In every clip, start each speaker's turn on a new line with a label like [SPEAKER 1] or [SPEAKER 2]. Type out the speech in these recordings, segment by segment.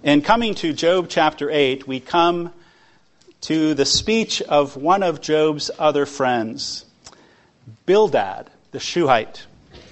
[SPEAKER 1] In coming to Job chapter 8, we come to the speech of one of Job's other friends, Bildad the Shuhite.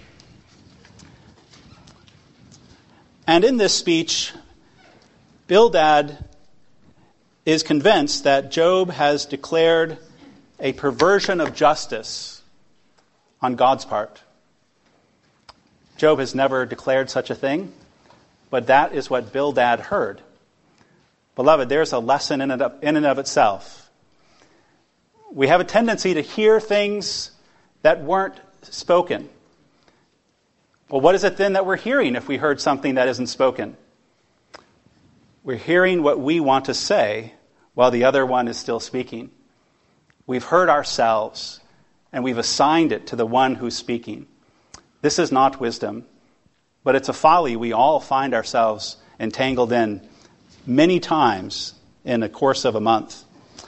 [SPEAKER 1] And in this speech, Bildad is convinced that Job has declared a perversion of justice on God's part. Job has never declared such a thing, but that is what Bildad heard. Beloved, there's a lesson in and of itself. We have a tendency to hear things that weren't spoken. Well, what is it then that we're hearing if we heard something that isn't spoken? We're hearing what we want to say while the other one is still speaking. We've heard ourselves, and we've assigned it to the one who's speaking. This is not wisdom, but it's a folly we all find ourselves entangled in many times in the course of a month.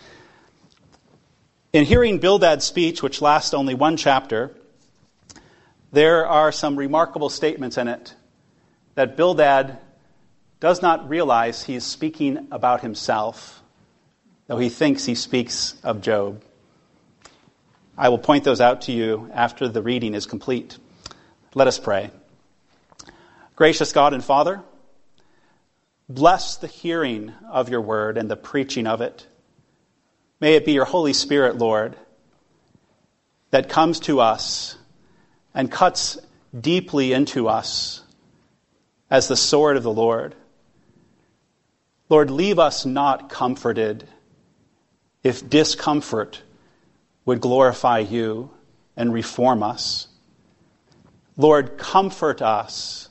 [SPEAKER 1] In hearing Bildad's speech, which lasts only one chapter, there are some remarkable statements in it that Bildad does not realize he's speaking about himself, though he thinks he speaks of Job. I will point those out to you after the reading is complete. Let us pray. Gracious God and Father, bless the hearing of your word and the preaching of it. May it be your Holy Spirit, Lord, that comes to us and cuts deeply into us as the sword of the Lord. Lord, leave us not comforted if discomfort would glorify you and reform us. Lord, comfort us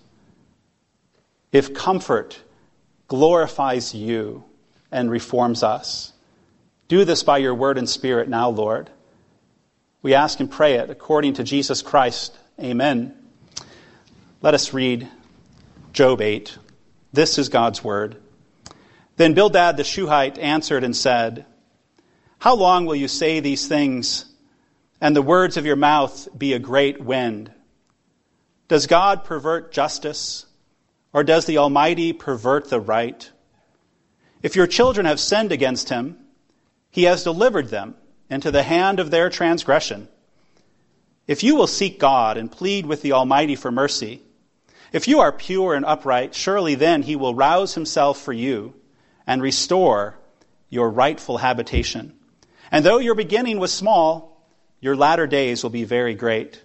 [SPEAKER 1] if comfort glorifies you and reforms us. Do this by your word and spirit now, Lord. We ask and pray it according to Jesus Christ. Amen. Let us read Job 8. This is God's word. Then Bildad the Shuhite answered and said, "How long will you say these things, and the words of your mouth be a great wind? Does God pervert justice, or does the Almighty pervert the right? If your children have sinned against him, he has delivered them into the hand of their transgression. If you will seek God and plead with the Almighty for mercy, if you are pure and upright, surely then he will rouse himself for you and restore your rightful habitation. And though your beginning was small, your latter days will be very great.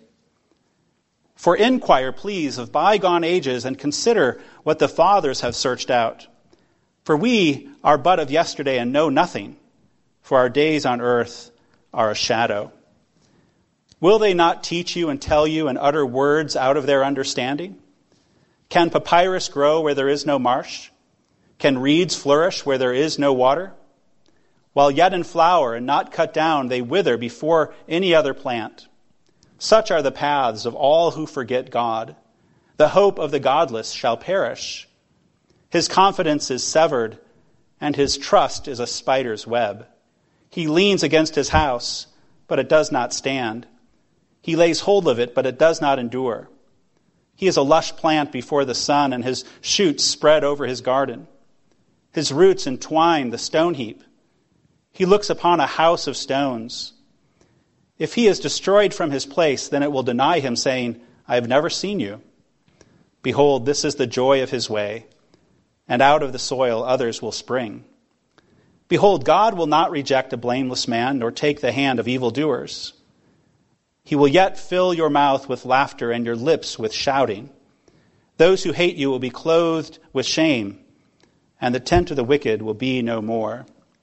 [SPEAKER 1] For inquire, please, of bygone ages and consider what the fathers have searched out. For we are but of yesterday and know nothing, for our days on earth are a shadow. Will they not teach you and tell you and utter words out of their understanding? Can papyrus grow where there is no marsh? Can reeds flourish where there is no water? While yet in flower and not cut down, they wither before any other plant. Such are the paths of all who forget God. The hope of the godless shall perish. His confidence is severed, and his trust is a spider's web. He leans against his house, but it does not stand. He lays hold of it, but it does not endure. He is a lush plant before the sun, and his shoots spread over his garden. His roots entwine the stone heap. He looks upon a house of stones. If he is destroyed from his place, then it will deny him, saying, I have never seen you. Behold, this is the joy of his way, and out of the soil others will spring. Behold, God will not reject a blameless man, nor take the hand of evildoers. He will yet fill your mouth with laughter and your lips with shouting. Those who hate you will be clothed with shame, and the tent of the wicked will be no more.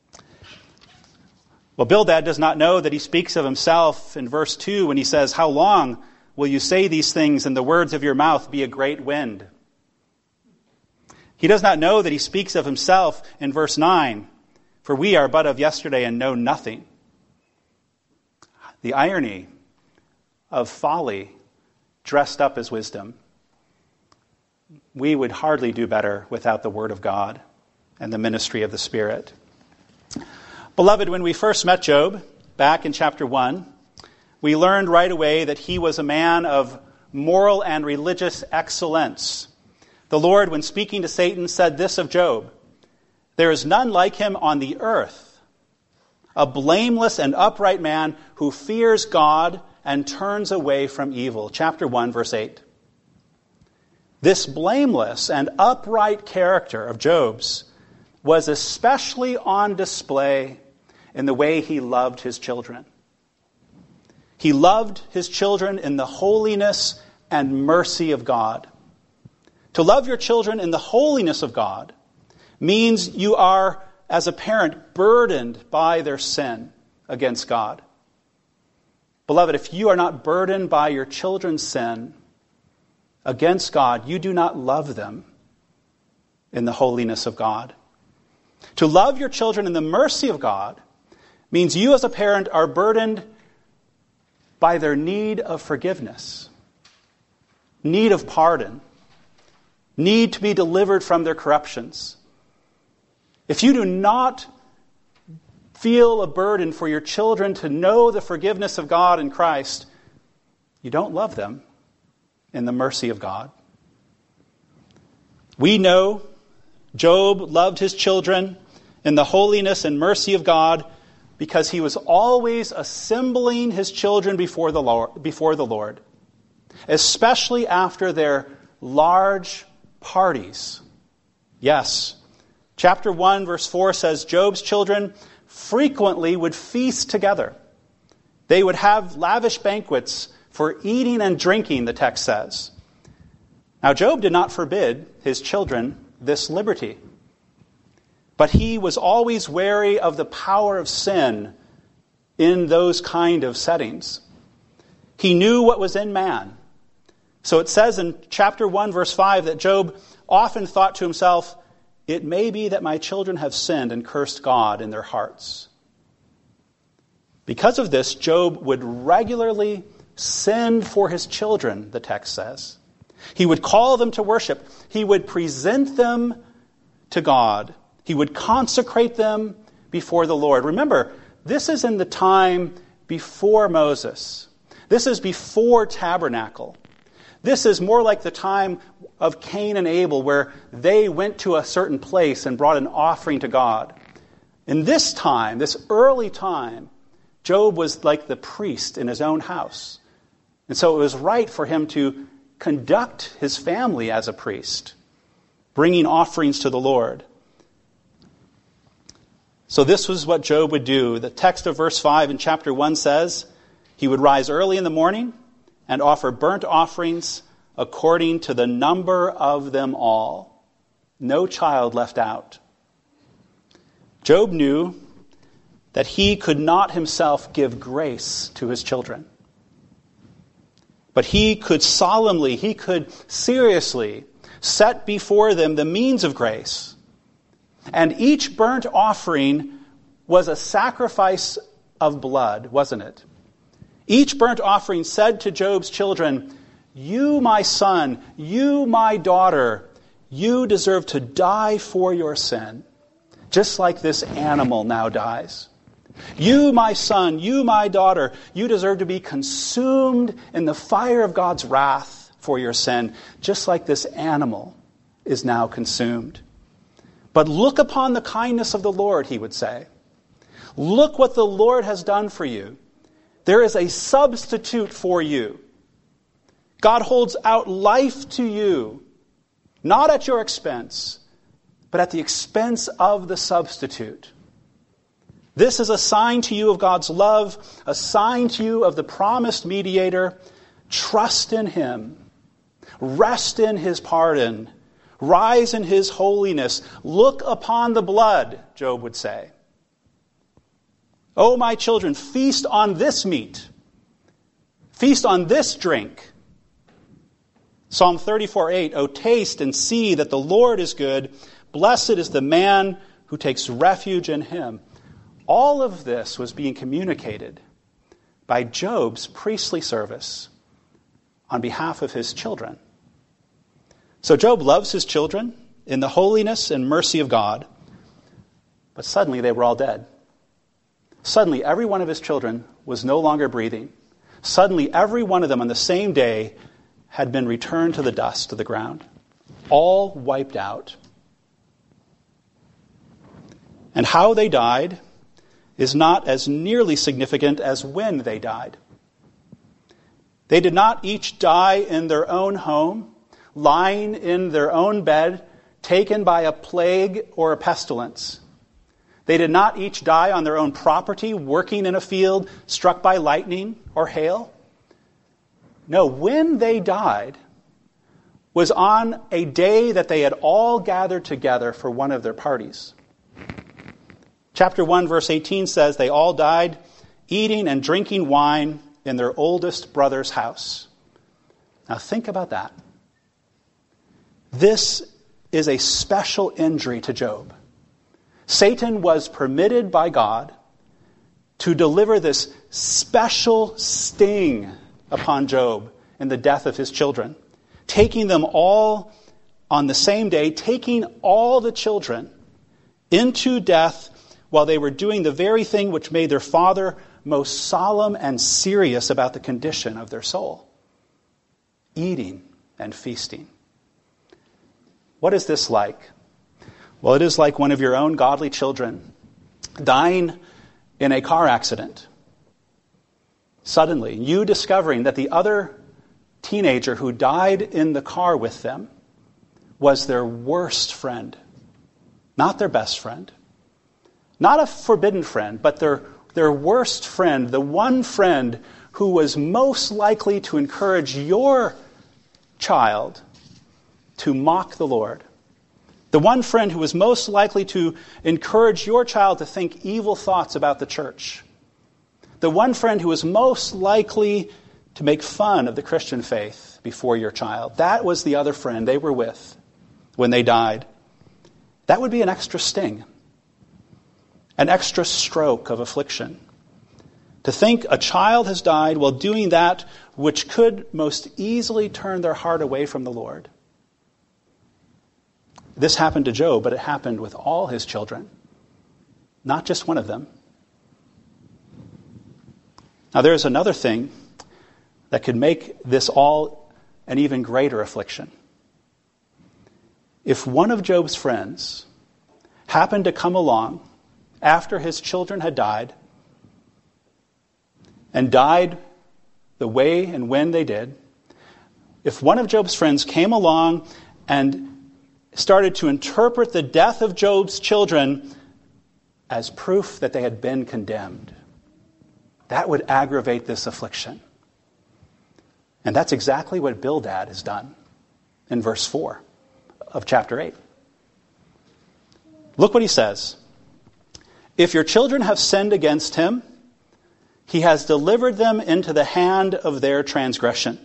[SPEAKER 1] Well, Bildad does not know that he speaks of himself in verse 2 when he says, How long will you say these things, and the words of your mouth be a great wind? He does not know that he speaks of himself in verse 9, For we are but of yesterday and know nothing. The irony of folly dressed up as wisdom. We would hardly do better without the Word of God and the ministry of the Spirit. Beloved, when we first met Job, back in chapter 1, we learned right away that he was a man of moral and religious excellence. The Lord, when speaking to Satan, said this of Job, There is none like him on the earth, a blameless and upright man who fears God and turns away from evil. Chapter 1, verse 8. This blameless and upright character of Job's was especially on display in the way he loved his children. He loved his children in the holiness and mercy of God. To love your children in the holiness of God means you are, as a parent, burdened by their sin against God. Beloved, if you are not burdened by your children's sin against God, you do not love them in the holiness of God. To love your children in the mercy of God means you as a parent are burdened by their need of forgiveness, need of pardon, need to be delivered from their corruptions. If you do not feel a burden for your children to know the forgiveness of God in Christ, you don't love them in the mercy of God. We know Job loved his children in the holiness and mercy of God because he was always assembling his children before the Lord, especially after their large parties. Yes, chapter 1, verse 4 says, Job's children frequently would feast together. They would have lavish banquets for eating and drinking, the text says. Now, Job did not forbid his children this liberty, but he was always wary of the power of sin in those kind of settings. He knew what was in man. So it says in chapter 1, verse 5, that Job often thought to himself, it may be that my children have sinned and cursed God in their hearts. Because of this, Job would regularly send for his children, the text says. He would call them to worship. He would present them to God. He would consecrate them before the Lord. Remember, this is in the time before Moses. This is before tabernacle. This is more like the time of Cain and Abel, where they went to a certain place and brought an offering to God. In this time, this early time, Job was like the priest in his own house. And so it was right for him to conduct his family as a priest, bringing offerings to the Lord. So this was what Job would do. The text of verse 5 in chapter 1 says, he would rise early in the morning and offer burnt offerings according to the number of them all. No child left out. Job knew that he could not himself give grace to his children. But he could seriously set before them the means of grace. And each burnt offering was a sacrifice of blood, wasn't it? Each burnt offering said to Job's children, you, my son, you, my daughter, you deserve to die for your sin, just like this animal now dies. You, my son, you, my daughter, you deserve to be consumed in the fire of God's wrath for your sin, just like this animal is now consumed. But look upon the kindness of the Lord, he would say. Look what the Lord has done for you. There is a substitute for you. God holds out life to you, not at your expense, but at the expense of the substitute. This is a sign to you of God's love, a sign to you of the promised mediator. Trust in him. Rest in his pardon. Rise in his holiness. Look upon the blood, Job would say. O my children, feast on this meat. Feast on this drink. Psalm 34:8, O taste and see that the Lord is good. Blessed is the man who takes refuge in him. All of this was being communicated by Job's priestly service on behalf of his children. So Job loves his children in the holiness and mercy of God, but suddenly they were all dead. Suddenly every one of his children was no longer breathing. Suddenly every one of them on the same day had been returned to the dust, to the ground. All wiped out. And how they died is not as nearly significant as when they died. They did not each die in their own home, lying in their own bed, taken by a plague or a pestilence. They did not each die on their own property, working in a field, struck by lightning or hail. No, when they died was on a day that they had all gathered together for one of their parties. Chapter 1, verse 18 says, they all died eating and drinking wine in their oldest brother's house. Now think about that. This is a special injury to Job. Satan was permitted by God to deliver this special sting upon Job in the death of his children, taking them all on the same day, taking all the children into death while they were doing the very thing which made their father most solemn and serious about the condition of their soul. Eating and feasting. What is this like? Well, it is like one of your own godly children dying in a car accident. Suddenly, you discovering that the other teenager who died in the car with them was their worst friend. Not their best friend. Not a forbidden friend, but their worst friend, the one friend who was most likely to encourage your child to mock the Lord. The one friend who was most likely to encourage your child to think evil thoughts about the church. The one friend who was most likely to make fun of the Christian faith before your child. That was the other friend they were with when they died. That would be an extra sting. An extra stroke of affliction. To think a child has died while doing that which could most easily turn their heart away from the Lord. This happened to Job, but it happened with all his children. Not just one of them. Now there's another thing that could make this all an even greater affliction. If one of Job's friends happened to come along after his children had died, and died the way and when they did, if one of Job's friends came along and started to interpret the death of Job's children as proof that they had been condemned, that would aggravate this affliction. And that's exactly what Bildad has done in verse 4 of chapter 8. Look what he says. If your children have sinned against him, he has delivered them into the hand of their transgression.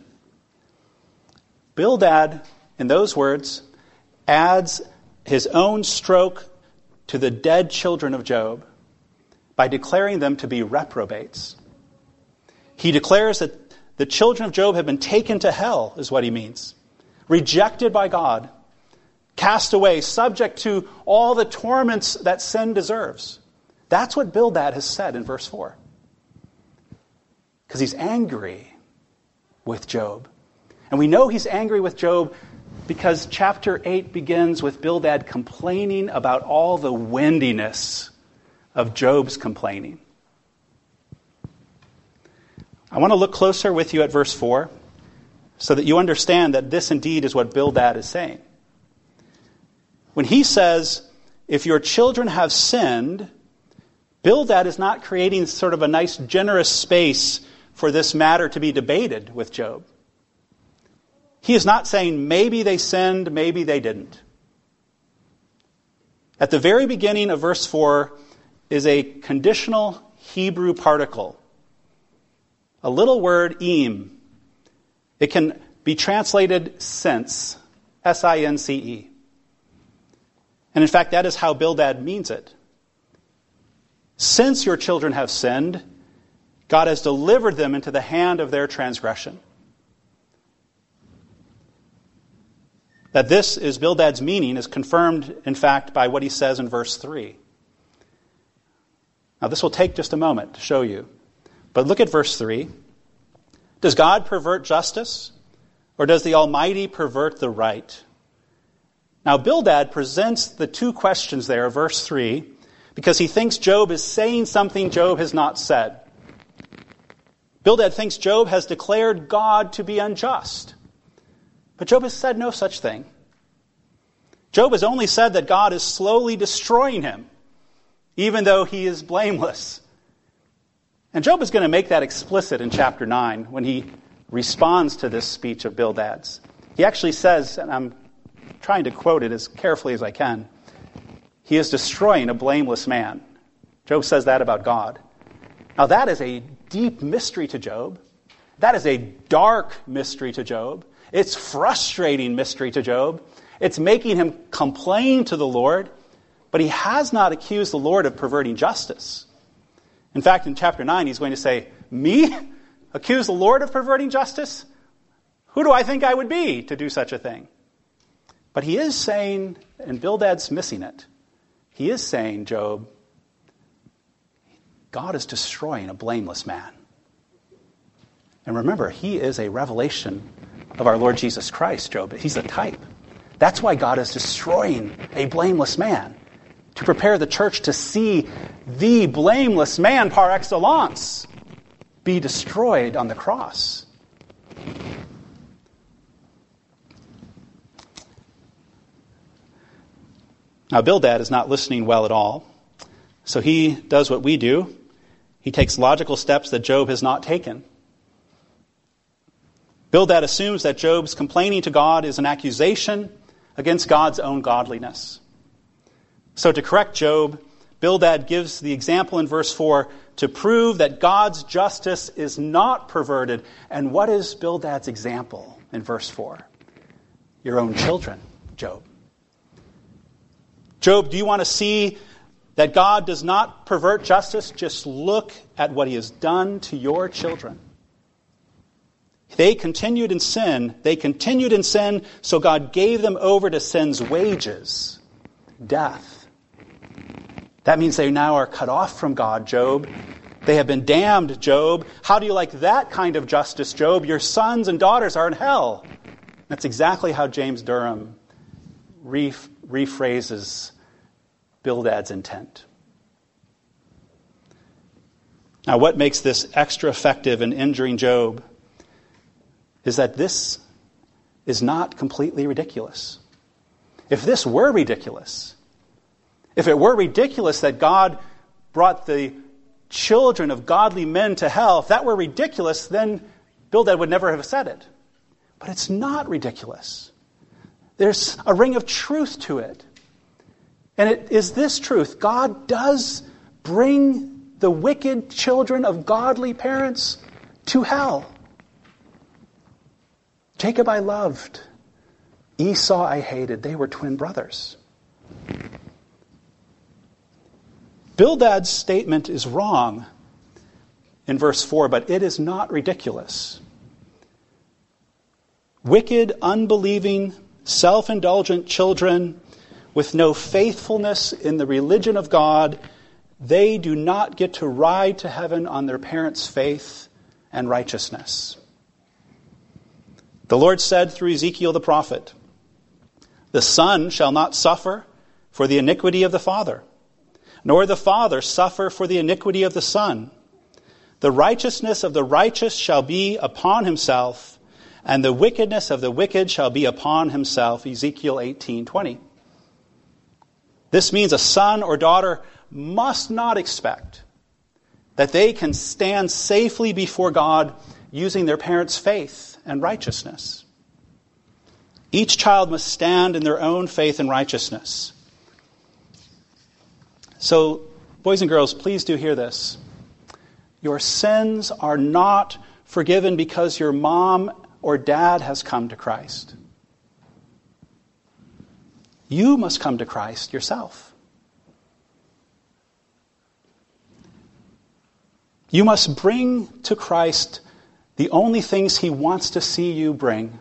[SPEAKER 1] Bildad, in those words, adds his own stroke to the dead children of Job by declaring them to be reprobates. He declares that the children of Job have been taken to hell, is what he means. Rejected by God, cast away, subject to all the torments that sin deserves. That's what Bildad has said in verse 4. Because he's angry with Job. And we know he's angry with Job because chapter 8 begins with Bildad complaining about all the windiness of Job's complaining. I want to look closer with you at verse 4 so that you understand that this indeed is what Bildad is saying. When he says, if your children have sinned, Bildad is not creating sort of a nice generous space for this matter to be debated with Job. He is not saying maybe they sinned, maybe they didn't. At the very beginning of verse 4 is a conditional Hebrew particle. A little word, im. It can be translated since, S-I-N-C-E. And in fact, that is how Bildad means it. Since your children have sinned, God has delivered them into the hand of their transgression. That this is Bildad's meaning is confirmed, in fact, by what he says in verse 3. Now, this will take just a moment to show you. But look at verse 3. Does God pervert justice, or does the Almighty pervert the right? Now, Bildad presents the two questions there, verse 3, because he thinks Job is saying something Job has not said. Bildad thinks Job has declared God to be unjust. But Job has said no such thing. Job has only said that God is slowly destroying him, even though he is blameless. And Job is going to make that explicit in chapter 9 when he responds to this speech of Bildad's. He actually says, and I'm trying to quote it as carefully as I can, he is destroying a blameless man. Job says that about God. Now that is a deep mystery to Job. That is a dark mystery to Job. It's frustrating mystery to Job. It's making him complain to the Lord, but he has not accused the Lord of perverting justice. In fact, in chapter 9, he's going to say, me? Accuse the Lord of perverting justice? Who do I think I would be to do such a thing? But he is saying, and Bildad's missing it, he is saying, Job, God is destroying a blameless man. And remember, he is a revelation of our Lord Jesus Christ, Job. He's a type. That's why God is destroying a blameless man, to prepare the church to see the blameless man par excellence be destroyed on the cross. Now, Bildad is not listening well at all, so he does what we do. He takes logical steps that Job has not taken. Bildad assumes that Job's complaining to God is an accusation against God's own godliness. So to correct Job, Bildad gives the example in verse 4 to prove that God's justice is not perverted. And what is Bildad's example in verse 4? Your own children, Job. Job, do you want to see that God does not pervert justice? Just look at what he has done to your children. They continued in sin. They continued in sin, so God gave them over to sin's wages, death. That means they now are cut off from God, Job. They have been damned, Job. How do you like that kind of justice, Job? Your sons and daughters are in hell. That's exactly how James Durham rephrases Bildad's intent. Now, what makes this extra effective in injuring Job is that this is not completely ridiculous. If this were ridiculous, if it were ridiculous that God brought the children of godly men to hell, if that were ridiculous, then Bildad would never have said it. But it's not ridiculous. There's a ring of truth to it. And it is this truth. God does bring the wicked children of godly parents to hell. Jacob I loved. Esau I hated. They were twin brothers. Bildad's statement is wrong in verse 4, but it is not ridiculous. Wicked, unbelieving, self-indulgent children with no faithfulness in the religion of God, they do not get to ride to heaven on their parents' faith and righteousness. The Lord said through Ezekiel the prophet, "The son shall not suffer for the iniquity of the father, nor the father suffer for the iniquity of the son. The righteousness of the righteous shall be upon himself, and the wickedness of the wicked shall be upon himself." Ezekiel 18:20. This means a son or daughter must not expect that they can stand safely before God using their parents' faith and righteousness. Each child must stand in their own faith and righteousness. So, boys and girls, please do hear this. Your sins are not forgiven because your mom or dad has come to Christ. You must come to Christ yourself. You must bring to Christ the only things he wants to see you bring.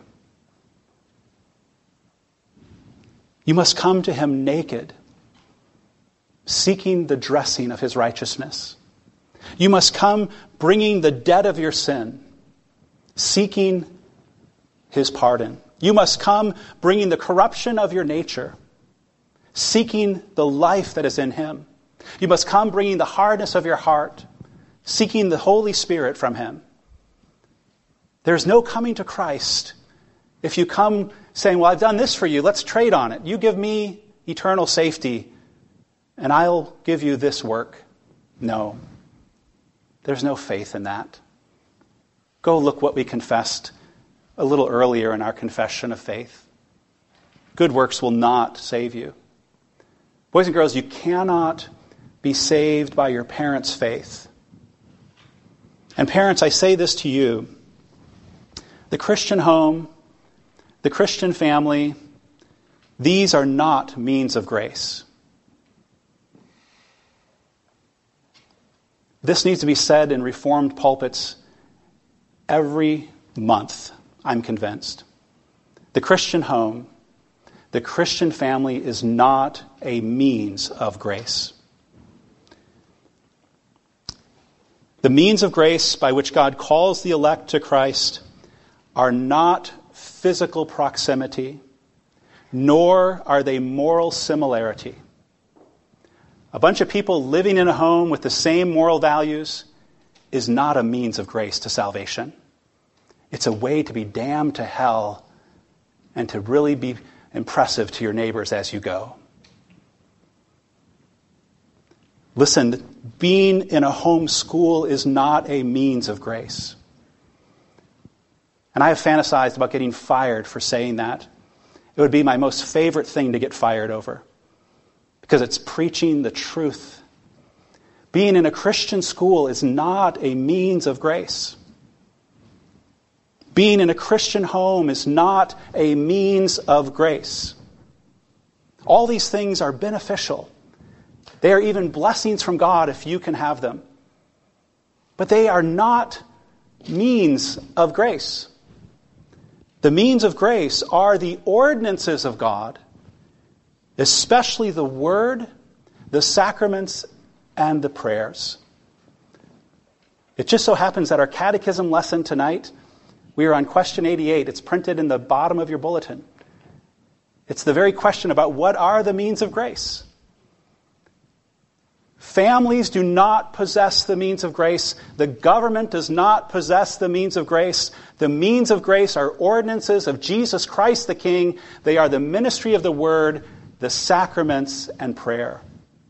[SPEAKER 1] You must come to him naked, seeking the dressing of his righteousness. You must come bringing the debt of your sin, seeking his pardon. You must come bringing the corruption of your nature, seeking the life that is in him. You must come bringing the hardness of your heart, seeking the Holy Spirit from him. There's no coming to Christ if you come saying, well, I've done this for you, let's trade on it. You give me eternal safety, and I'll give you this work. No, there's no faith in that. Go look what we confessed a little earlier in our confession of faith. Good works will not save you. Boys and girls, you cannot be saved by your parents' faith. And parents, I say this to you. The Christian home, the Christian family, these are not means of grace. This needs to be said in Reformed pulpits every month, I'm convinced. The Christian home, the Christian family is not a means of grace. The means of grace by which God calls the elect to Christ are not physical proximity, nor are they moral similarity. A bunch of people living in a home with the same moral values is not a means of grace to salvation. It's a way to be damned to hell and to really be impressive to your neighbors as you go. Listen, being in a home school is not a means of grace. And I have fantasized about getting fired for saying that. It would be my most favorite thing to get fired over, because it's preaching the truth. Being in a Christian school is not a means of grace. Being in a Christian home is not a means of grace. All these things are beneficial. They are even blessings from God if you can have them. But they are not means of grace. The means of grace are the ordinances of God, especially the Word, the sacraments, and the prayers. It just so happens that our catechism lesson tonight, we are on question 88. It's printed in the bottom of your bulletin. It's the very question about what are the means of grace. Families do not possess the means of grace. The government does not possess the means of grace. The means of grace are ordinances of Jesus Christ the King. They are the ministry of the Word, the sacraments, and prayer.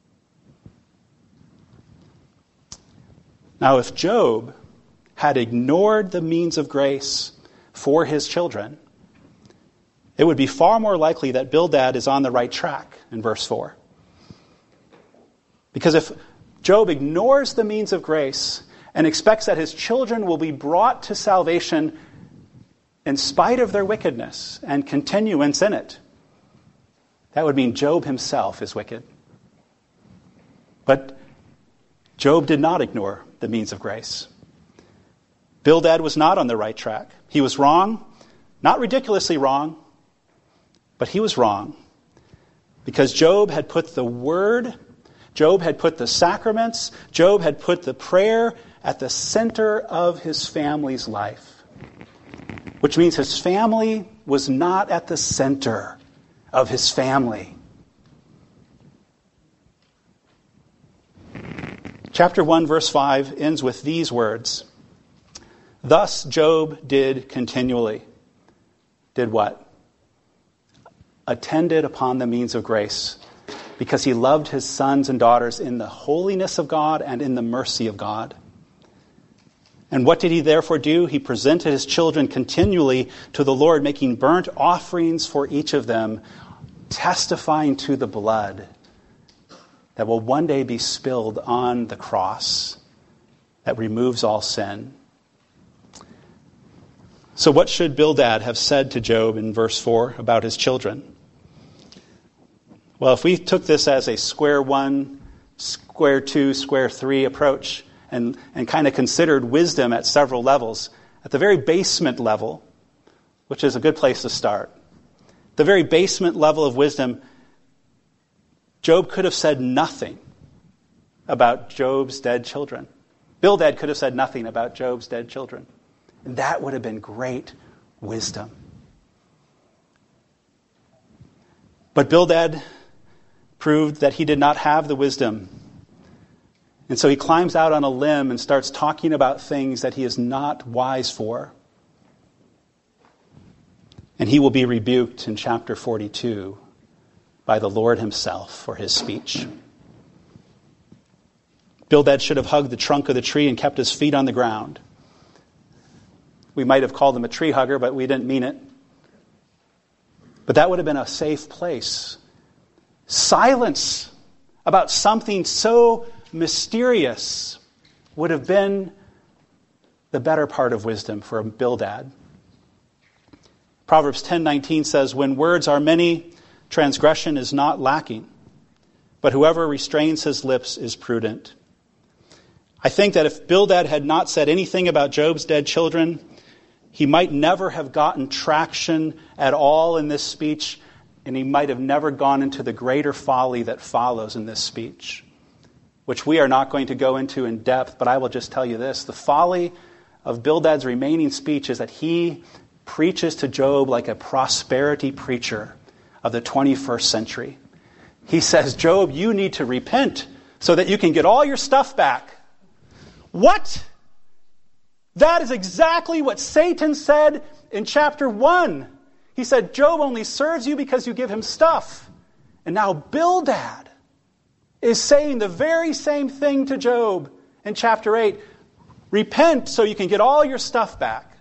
[SPEAKER 1] Now, if Job had ignored the means of grace for his children, it would be far more likely that Bildad is on the right track in verse 4. Because if Job ignores the means of grace and expects that his children will be brought to salvation in spite of their wickedness and continuance in it, that would mean Job himself is wicked. But Job did not ignore the means of grace. Bildad was not on the right track. He was wrong, not ridiculously wrong, but he was wrong because Job had put the Word, Job had put the sacraments, Job had put the prayer at the center of his family's life, which means his family was not at the center of his family. Chapter 1, verse 5 ends with these words. Thus Job did continually. Did what? Attended upon the means of grace, because he loved his sons and daughters in the holiness of God and in the mercy of God. And what did he therefore do? He presented his children continually to the Lord, making burnt offerings for each of them, testifying to the blood that will one day be spilled on the cross that removes all sin. So what should Bildad have said to Job in verse 4 about his children? Well, if we took this as a square one, square two, square three approach and kind of considered wisdom at several levels, at the very basement level, which is a good place to start, the very basement level of wisdom, Job could have said nothing about Job's dead children. Bildad could have said nothing about Job's dead children. And that would have been great wisdom. But Bildad proved that he did not have the wisdom And so he climbs out on a limb and starts talking about things that he is not wise for. And he will be rebuked in chapter 42 by the Lord himself for his speech. Bildad should have hugged the trunk of the tree and kept his feet on the ground. We might have called him a tree hugger, but we didn't mean it. But that would have been a safe place. Silence about something so mysterious would have been the better part of wisdom for Bildad. Proverbs 10:19 says, "When words are many, transgression is not lacking, but whoever restrains his lips is prudent." I think that if Bildad had not said anything about Job's dead children, he might never have gotten traction at all in this speech, and he might have never gone into the greater folly that follows in this speech, which we are not going to go into in depth, but I will just tell you this. The folly of Bildad's remaining speech is that he preaches to Job like a prosperity preacher of the 21st century. He says, "Job, you need to repent so that you can get all your stuff back." What? That is exactly what Satan said in chapter 1. He said, Job only serves you because you give him stuff. And now Bildad is saying the very same thing to Job in chapter 8. Repent so you can get all your stuff back.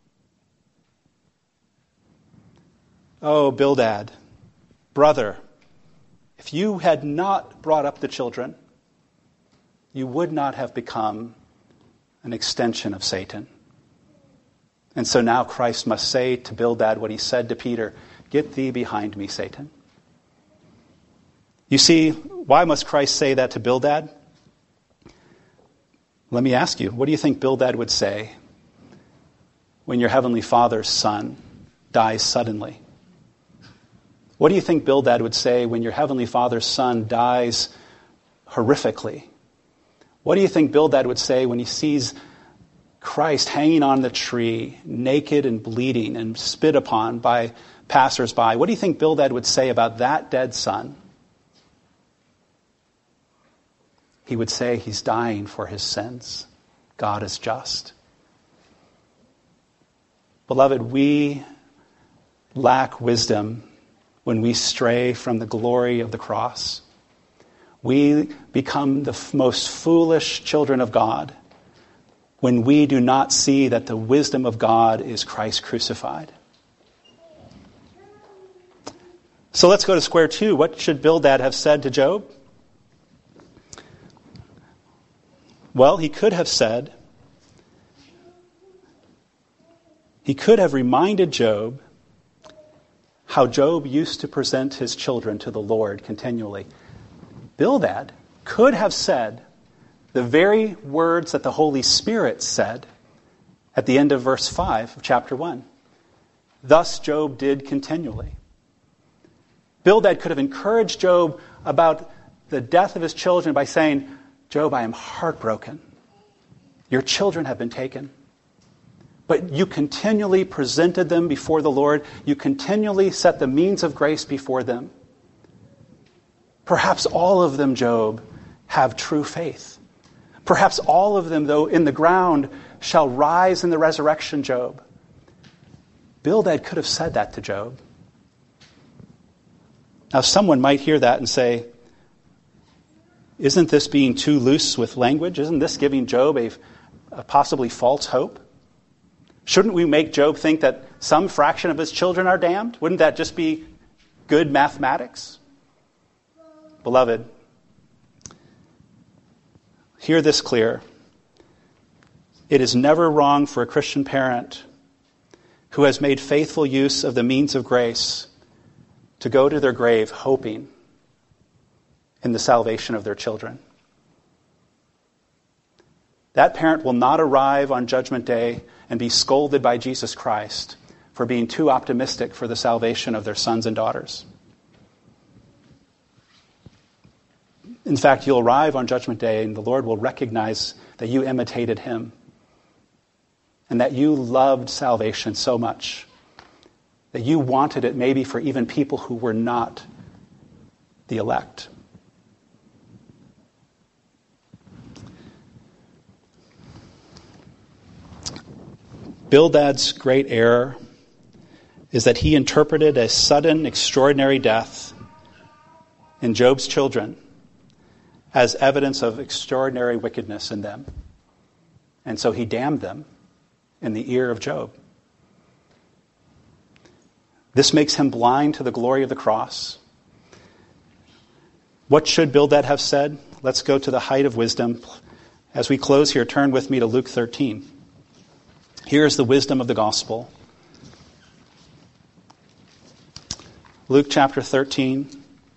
[SPEAKER 1] Oh, Bildad, brother, if you had not brought up the children, you would not have become an extension of Satan. And so now Christ must say to Bildad what he said to Peter, "Get thee behind me, Satan." You see, why must Christ say that to Bildad? Let me ask you, what do you think Bildad would say when your heavenly Father's son dies suddenly? What do you think Bildad would say when your heavenly Father's son dies horrifically? What do you think Bildad would say when he sees Christ hanging on the tree, naked and bleeding and spit upon by passersby? What do you think Bildad would say about that dead son? He would say he's dying for his sins. God is just. Beloved, we lack wisdom when we stray from the glory of the cross. We become the most foolish children of God when we do not see that the wisdom of God is Christ crucified. So let's go to square two. What should Bildad have said to Job? Well, he could have reminded Job how Job used to present his children to the Lord continually. Bildad could have said the very words that the Holy Spirit said at the end of verse 5 of chapter 1. Thus Job did continually. Bildad could have encouraged Job about the death of his children by saying, Job, I am heartbroken. Your children have been taken. But you continually presented them before the Lord. You continually set the means of grace before them. Perhaps all of them, Job, have true faith. Perhaps all of them, though in the ground, shall rise in the resurrection, Job. Bildad could have said that to Job. Now, someone might hear that and say, isn't this being too loose with language? Isn't this giving Job a possibly false hope? Shouldn't we make Job think that some fraction of his children are damned? Wouldn't that just be good mathematics? Beloved, hear this clear. It is never wrong for a Christian parent who has made faithful use of the means of grace to go to their grave hoping in the salvation of their children. That parent will not arrive on Judgment Day and be scolded by Jesus Christ for being too optimistic for the salvation of their sons and daughters. In fact, you'll arrive on Judgment Day and the Lord will recognize that you imitated him and that you loved salvation so much that you wanted it maybe for even people who were not the elect. Bildad's great error is that he interpreted a sudden, extraordinary death in Job's children as evidence of extraordinary wickedness in them. And so he damned them in the ear of Job. This makes him blind to the glory of the cross. What should Bildad have said? Let's go to the height of wisdom. As we close here, turn with me to Luke 13. Here is the wisdom of the gospel. Luke chapter 13.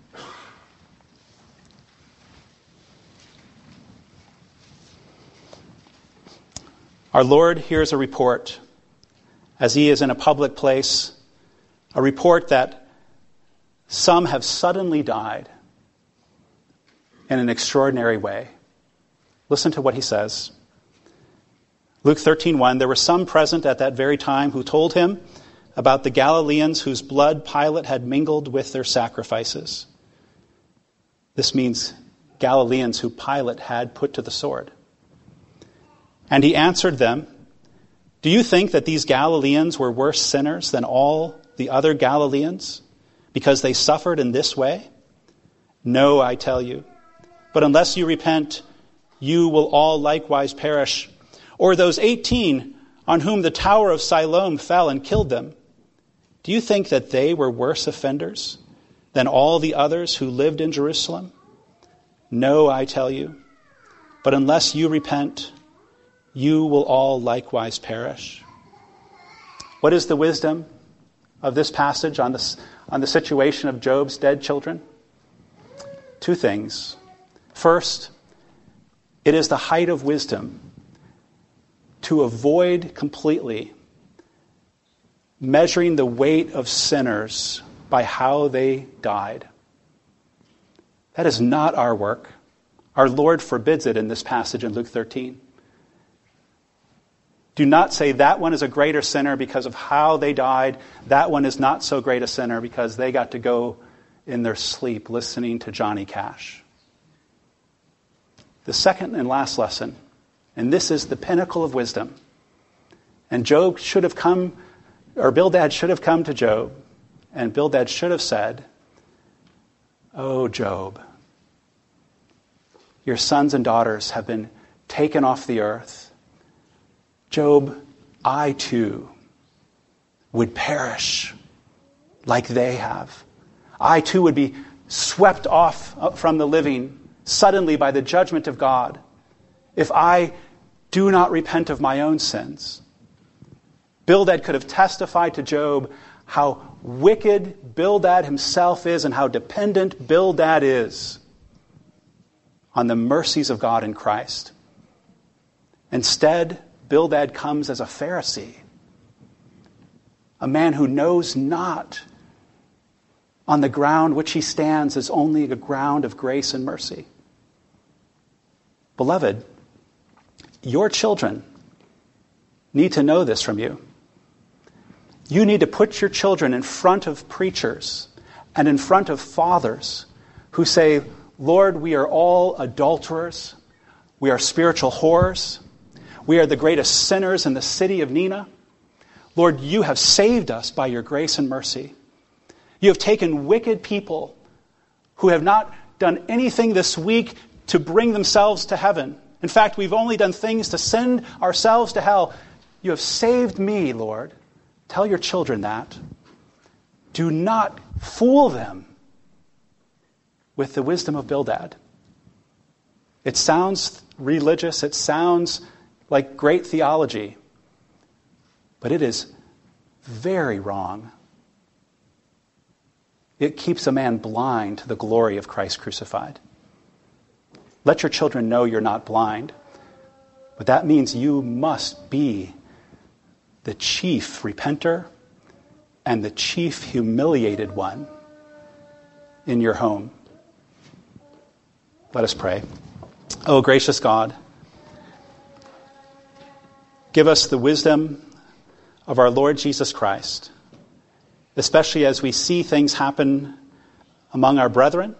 [SPEAKER 1] Our Lord hears a report as he is in a public place, a report that some have suddenly died in an extraordinary way. Listen to what he says. Luke 13:1, there were some present at that very time who told him about the Galileans whose blood Pilate had mingled with their sacrifices. This means Galileans who Pilate had put to the sword. And he answered them, do you think that these Galileans were worse sinners than all the other Galileans because they suffered in this way? No, I tell you. But unless you repent, you will all likewise perish. Or those 18 on whom the tower of Siloam fell and killed them, do you think that they were worse offenders than all the others who lived in Jerusalem? No, I tell you. But unless you repent, you will all likewise perish. What is the wisdom of this passage on the situation of Job's dead children? Two things. First, it is the height of wisdom to avoid completely measuring the weight of sinners by how they died. That is not our work. Our Lord forbids it in this passage in Luke 13. Do not say that one is a greater sinner because of how they died. That one is not so great a sinner because they got to go in their sleep listening to Johnny Cash. The second and last lesson, and this is the pinnacle of wisdom, and Bildad should have come to Job, and Bildad should have said, oh, Job, your sons and daughters have been taken off the earth. Job, I too would perish like they have. I too would be swept off from the living suddenly by the judgment of God if I do not repent of my own sins. Bildad could have testified to Job how wicked Bildad himself is and how dependent Bildad is on the mercies of God in Christ. Instead, Bildad comes as a Pharisee, a man who knows not on the ground which he stands is only a ground of grace and mercy. Beloved, your children need to know this from you. You need to put your children in front of preachers and in front of fathers who say, Lord, we are all adulterers. We are spiritual whores. We are the greatest sinners in the city of Nina. Lord, you have saved us by your grace and mercy. You have taken wicked people who have not done anything this week to bring themselves to heaven. In fact, we've only done things to send ourselves to hell. You have saved me, Lord. Tell your children that. Do not fool them with the wisdom of Bildad. It sounds religious. It sounds like great theology. But it is very wrong. It keeps a man blind to the glory of Christ crucified. Let your children know you're not blind. But that means you must be the chief repenter and the chief humiliated one in your home. Let us pray. Oh, gracious God, give us the wisdom of our Lord Jesus Christ, especially as we see things happen among our brethren,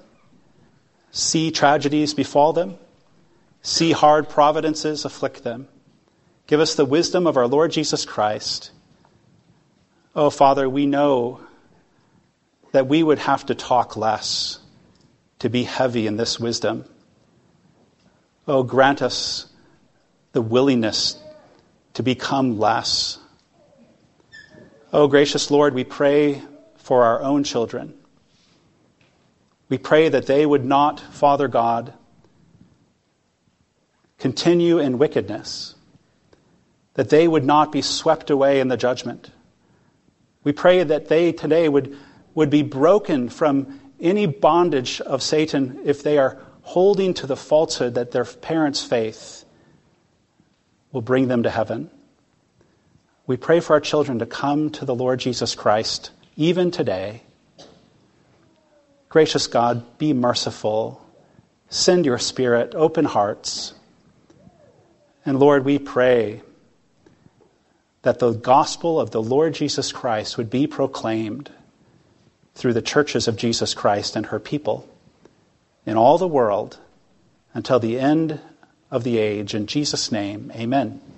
[SPEAKER 1] see tragedies befall them, see hard providences afflict them. Give us the wisdom of our Lord Jesus Christ. Oh, Father, we know that we would have to talk less to be heavy in this wisdom. Oh, grant us the willingness to become less. Oh, gracious Lord, we pray for our own children. We pray that they would not, Father God, continue in wickedness, that they would not be swept away in the judgment. We pray that they today would be broken from any bondage of Satan if they are holding to the falsehood that their parents' faith will bring them to heaven. We pray for our children to come to the Lord Jesus Christ even today. Gracious God, be merciful. Send your Spirit, open hearts. And Lord, we pray that the gospel of the Lord Jesus Christ would be proclaimed through the churches of Jesus Christ and her people in all the world until the end of the age. In Jesus' name, amen.